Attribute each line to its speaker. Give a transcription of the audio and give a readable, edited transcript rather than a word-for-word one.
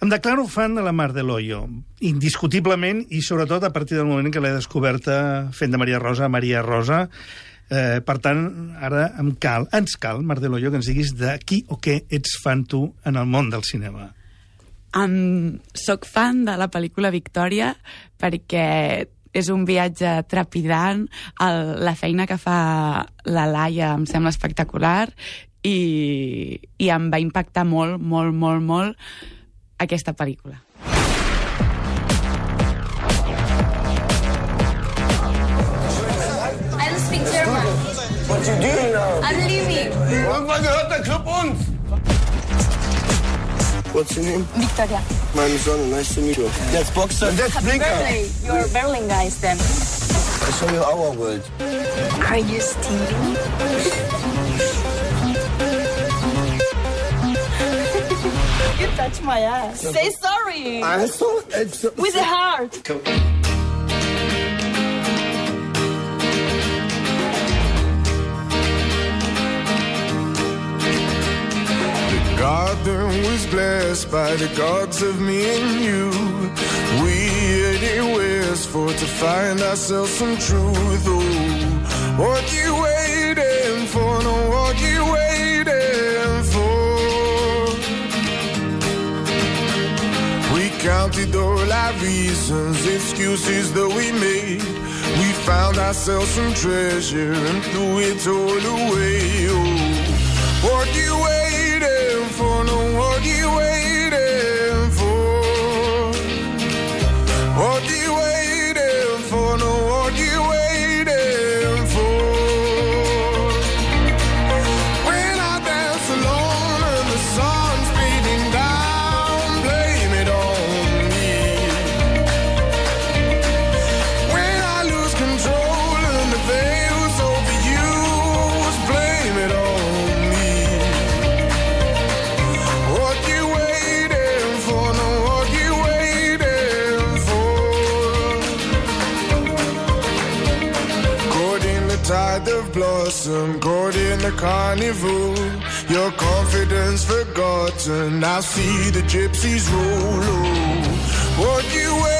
Speaker 1: Em declaro fan de la Mar del Hoyo, indiscutiblement, i sobretot a partir del moment en què l'he descoberta fent de Maria Rosa. Per tant, ara ens cal, Mar del Hoyo, que ens diguis de qui o què ets fan tu en el món del cinema.
Speaker 2: Soc fan de la pel·lícula Victòria perquè és un viatge trepidant. La feina que fa la Laia em sembla espectacular i em va impactar molt, molt, molt, molt aquesta pel·lícula.
Speaker 3: I don't speak German.
Speaker 4: What you doing now?
Speaker 3: I'm leaving.
Speaker 4: Irgendwann gehört der Club uns. What's your name?
Speaker 3: Victoria.
Speaker 4: Meine Sonne, nice to meet you. That's Boxer. That's
Speaker 3: Happy
Speaker 4: Blinker.
Speaker 3: birthday. You're Berlin guys then.
Speaker 4: I show you our world.
Speaker 3: Are you stealing? You touch my ass. Say sorry.
Speaker 4: Also,
Speaker 3: With a heart.
Speaker 5: The garden was blessed by the gods of me and you. We headed westward to find ourselves some truth. Oh, what you waiting for? No, what you waiting for? We counted all our reasons, excuses that we made. We found ourselves some treasure and threw it all away. Oh, what you waiting for? No, what you waiting for? What you waiting for? No, what you waiting for? When I dance alone and the sun's beating down, blame it on me. When I lose control and the veil's overused, blame it on me. What you waiting for? No, what you waiting for? Caught in the tide of blossom, caught in the carnival. Your confidence forgotten, I see the gypsies roll. Oh, what you waiting